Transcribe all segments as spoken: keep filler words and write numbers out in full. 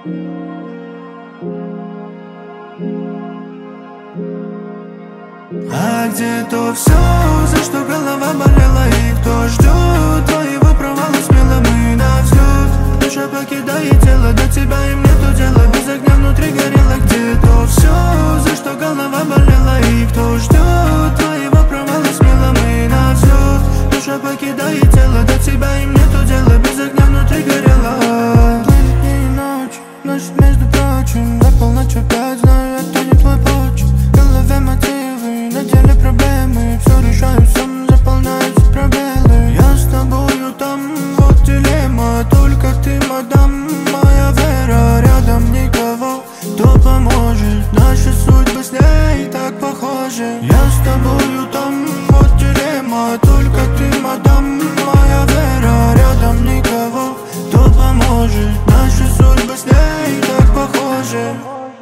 А где то все, за что голова болела, и кто ждет твоего провала смело мы на взлет. Душа покидает тело, до тебя им нету дела, без огня внутри горело. Где то все, за что голова болела, и кто ждет твоего провала смело мы на взлет. Душа покидает тело, до тебя им нету дела, без огня внутри горело. Плывет дни и ночи, ночь между прочим, до полночи опять знаю, это не твой почерк. В голове мотивы, на деле проблемы, все решаю сам, заполняются пробелы. Я с тобою там, вот дилемма, только ты, мадам, моя вера. Рядом никого, кто поможет, наши судьбы с ней так похожи. Я с тобою там, вот дилемма, только ты, мадам, моя вера. Рядом никого, кто поможет, наши судьбы с ней так похожи.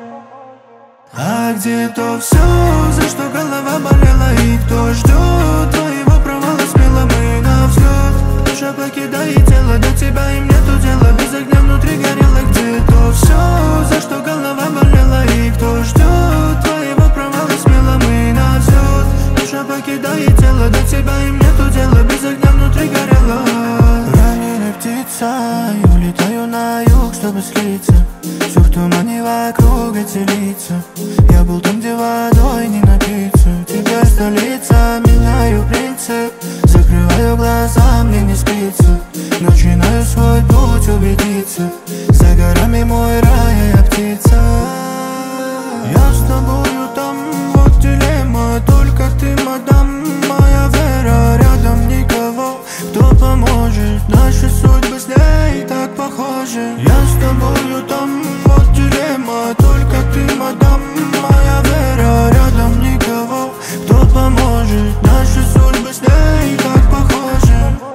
А где то все, за что голова болела, и кто ждет твоего провала смело мы на взлет. Душа покидает тело, до тебя им нету дела, без огня внутри горело. Где то все, за что голова болела, и кто ждет твоего провала смело мы на взлет. Душа покидает тело, до тебя им нету дела, без огня внутри горело. Раненая птица, и улетаю на юг, чтобы слиться. Все в тумане вокруг отелиться. Я был там, где водой не напиться. Теперь столица, меняю принцип. Закрываю глаза, мне не спится. Начинаю свой путь убедиться. За горами мой рай, а я птица. Я с тобою там, вот дилемма, только ты, мадам, моя вера. Рядом никого, кто поможет, наши судьбы с ней так похожи. Я с тобою там, вот дилемма, только ты, мадам, моя вера. Рядом никого, кто поможет, наши судьбы с ней так похожи.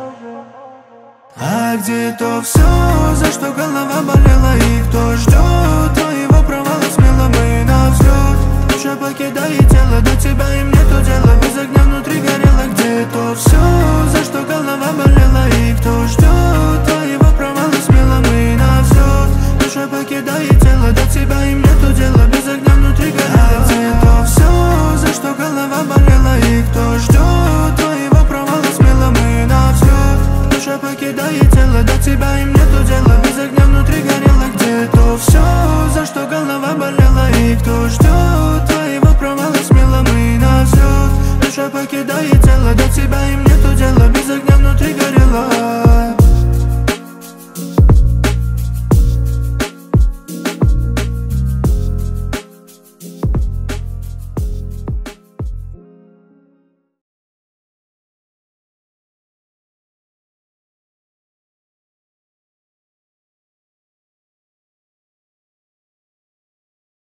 А где то все, за что голова болела, и кто ждет твоего провала смело мы на взлет. Душа покидает тело, до тебя им нету дела, без огня внутри горело. Где то все, за что голова болела, и кто ждет твоего провала смело мы на взлет. Душа покидает тело, до тебя им нету дела, без огня внутри горело. А где то все, за что голова болела, и кто ждет твоего провала смело мы на взлет. Душа покидает тело, до тебя им нету дела, без огня внутри горело. Где то все, за что голова болела, и кто ждет твоего провала смело мы на взлет. Душа покидает тело, до тебя им нету дела, без огня внутри горело.